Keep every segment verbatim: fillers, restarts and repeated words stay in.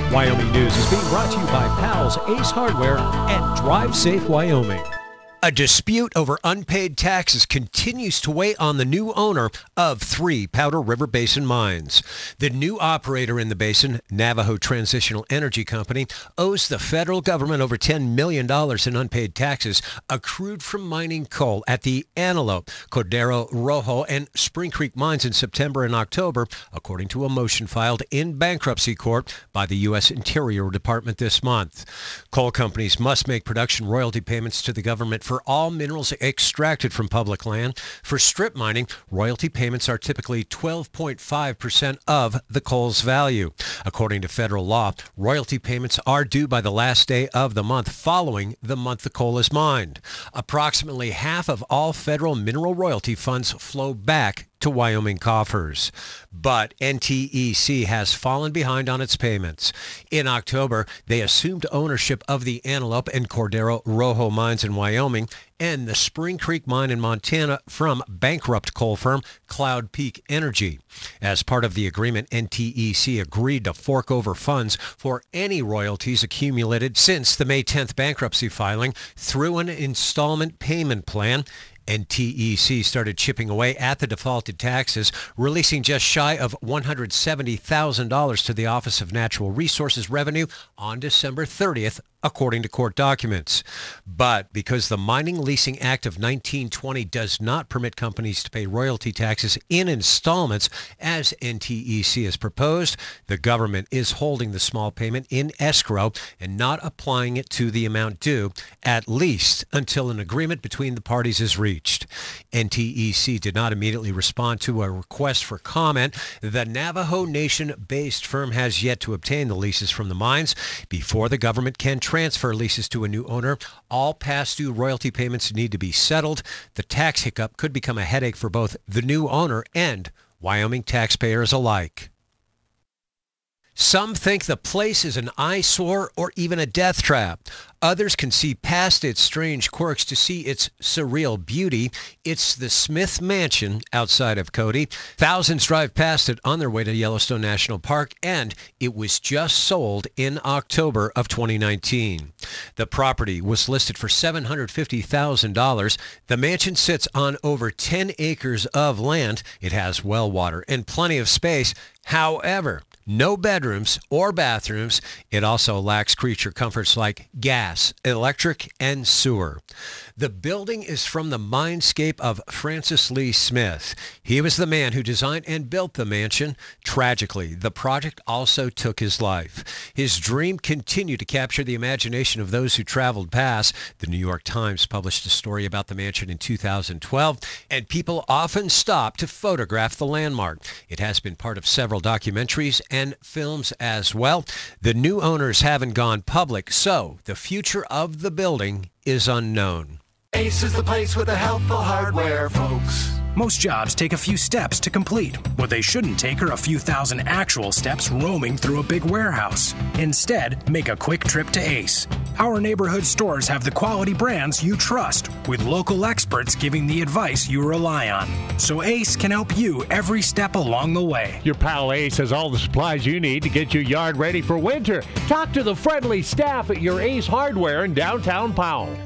Wyoming News is being brought to you by Pals Ace Hardware and Drive Safe Wyoming. A dispute over unpaid taxes continues to weigh on the new owner of three Powder River Basin mines. The new operator in the basin, Navajo Transitional Energy Company, owes the federal government over ten million dollars in unpaid taxes accrued from mining coal at the Antelope, Cordero Rojo, and Spring Creek mines in September and October, according to a motion filed in bankruptcy court by the U S Interior Department this month. Coal companies must make production royalty payments to the government for all minerals extracted from public land. For strip mining, royalty payments are typically twelve point five percent of the coal's value. According to federal law, royalty payments are due by the last day of the month following the month the coal is mined. Approximately half of all federal mineral royalty funds flow back to Wyoming coffers. But N T E C has fallen behind on its payments. In October, they assumed ownership of the Antelope and Cordero Rojo mines in Wyoming and the Spring Creek mine in Montana from bankrupt coal firm Cloud Peak Energy. As part of the agreement, N T E C agreed to fork over funds for any royalties accumulated since the May tenth bankruptcy filing through an installment payment plan. N T E C started chipping away at the defaulted taxes, releasing just shy of one hundred seventy thousand dollars to the Office of Natural Resources Revenue on December thirtieth, according to court documents. But because the Mining Leasing Act of nineteen twenty does not permit companies to pay royalty taxes in installments, as N T E C has proposed, the government is holding the small payment in escrow and not applying it to the amount due, at least until an agreement between the parties is reached. N T E C did not immediately respond to a request for comment. The Navajo Nation-based firm has yet to obtain the leases from the mines. Before the government can transfer leases to a new owner, all past due royalty payments need to be settled. The tax hiccup could become a headache for both the new owner and Wyoming taxpayers alike. Some think the place is an eyesore or even a death trap. Others can see past its strange quirks to see its surreal beauty. It's the Smith Mansion outside of Cody. Thousands drive past it on their way to Yellowstone National Park, and it was just sold in October of twenty nineteen. The property was listed for seven hundred fifty thousand dollars. The mansion sits on over ten acres of land. It has well water and plenty of space. However, no bedrooms or bathrooms. It also lacks creature comforts like gas, electric, and sewer. The building is from the mindscape of Francis Lee Smith. He was the man who designed and built the mansion. Tragically, the project also took his life. His dream continued to capture the imagination of those who traveled past. The New York Times published a story about the mansion in two thousand twelve, and people often stop to photograph the landmark. It has been part of several documentaries and films as well. The new owners haven't gone public, so the future of the building is unknown. Ace is the place with the helpful hardware, folks. Most jobs take a few steps to complete. What they shouldn't take are a few thousand actual steps roaming through a big warehouse. Instead, make a quick trip to Ace. Our neighborhood stores have the quality brands you trust, with local experts giving the advice you rely on. So Ace can help you every step along the way. Your pal Ace has all the supplies you need to get your yard ready for winter. Talk to the friendly staff at your Ace Hardware in downtown Powell.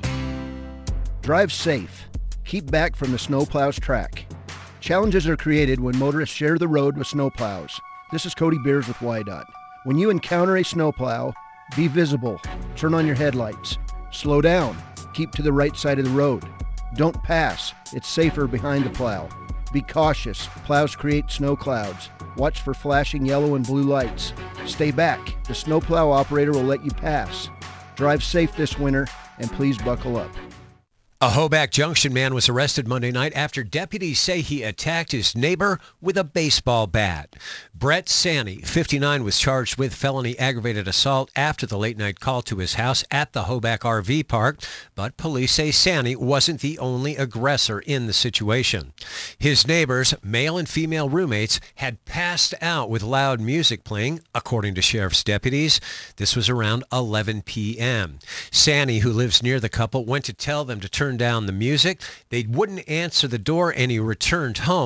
Drive safe. Keep back from the snowplow's track. Challenges are created when motorists share the road with snowplows. This is Cody Beers with Y DOT. When you encounter a snowplow, be visible. Turn on your headlights. Slow down. Keep to the right side of the road. Don't pass. It's safer behind the plow. Be cautious. Plows create snow clouds. Watch for flashing yellow and blue lights. Stay back. The snowplow operator will let you pass. Drive safe this winter, and please buckle up. A Hoback Junction man was arrested Monday night after deputies say he attacked his neighbor with a baseball bat. Brett Sanny, fifty-nine, was charged with felony aggravated assault after the late-night call to his house at the Hoback R V park, but police say Sanny wasn't the only aggressor in the situation. His neighbors, male and female roommates, had passed out with loud music playing, according to sheriff's deputies. This was around eleven p.m. Sanny, who lives near the couple, went to tell them to turn down the music. They wouldn't answer the door, and he returned home.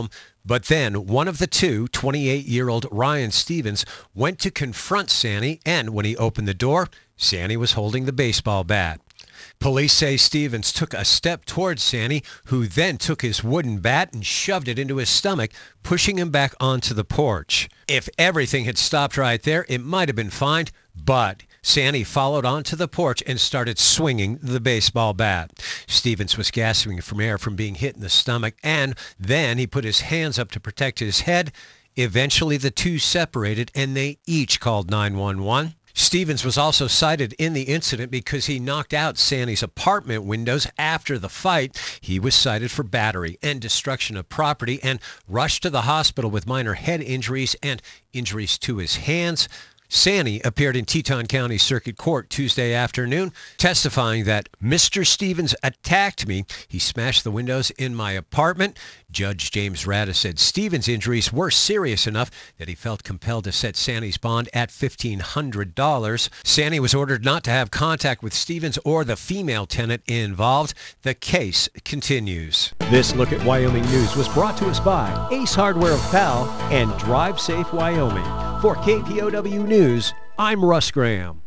But then one of the two, twenty-eight-year-old Ryan Stevens, went to confront Sanny, and when he opened the door, Sanny was holding the baseball bat. Police say Stevens took a step towards Sanny, who then took his wooden bat and shoved it into his stomach, pushing him back onto the porch. If everything had stopped right there, it might have been fine, but Sanny followed onto the porch and started swinging the baseball bat. Stevens was gasping for air from being hit in the stomach, and then he put his hands up to protect his head. Eventually, the two separated, and they each called nine one one. Stevens was also cited in the incident because he knocked out Sanny's apartment windows after the fight. He was cited for battery and destruction of property and rushed to the hospital with minor head injuries and injuries to his hands. Sanny appeared in Teton County Circuit Court Tuesday afternoon, testifying that Mister Stevens attacked me. He smashed the windows in my apartment. Judge James Rada said Stevens' injuries were serious enough that he felt compelled to set Sanny's bond at fifteen hundred dollars. Sanny was ordered not to have contact with Stevens or the female tenant involved. The case continues. This Look at Wyoming News was brought to us by Ace Hardware of Powell and Drive Safe Wyoming. For K P O W News, I'm Russ Graham.